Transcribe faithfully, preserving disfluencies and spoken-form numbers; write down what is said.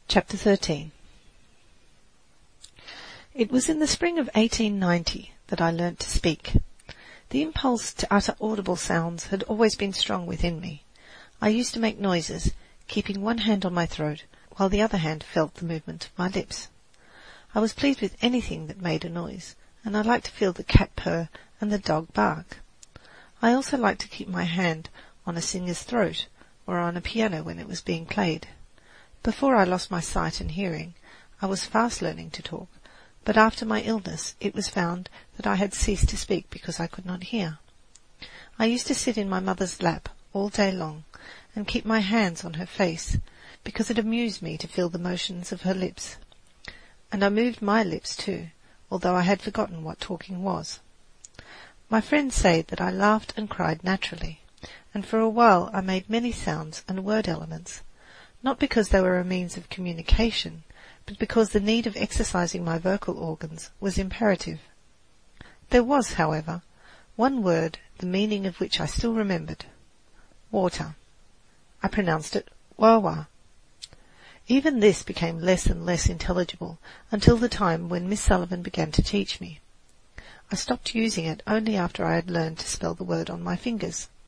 Chapter thirteen. It was in the spring of eighteen ninety that I learnt to speak. The impulse to utter audible sounds had always been strong within me. I used to make noises, keeping one hand on my throat, while the other hand felt the movement of my lips. I was pleased with anything that made a noise, and I liked to feel the cat purr and the dog bark. I also liked to keep my hand on a singer's throat, or on a piano when it was being played. Before I lost my sight and hearing, I was fast learning to talk, but after my illness it was found that I had ceased to speak because I could not hear. I used to sit in my mother's lap all day long and keep my hands on her face, because it amused me to feel the motions of her lips. And I moved my lips too, although I had forgotten what talking was. My friends say that I laughed and cried naturally, and for a while I made many sounds and word elements, not because they were a means of communication, but because the need of exercising my vocal organs was imperative. There was, however, one word the meaning of which I still remembered. Water. I pronounced it wawa. Even this became less and less intelligible until the time when Miss Sullivan began to teach me. I stopped using it only after I had learned to spell the word on my fingers.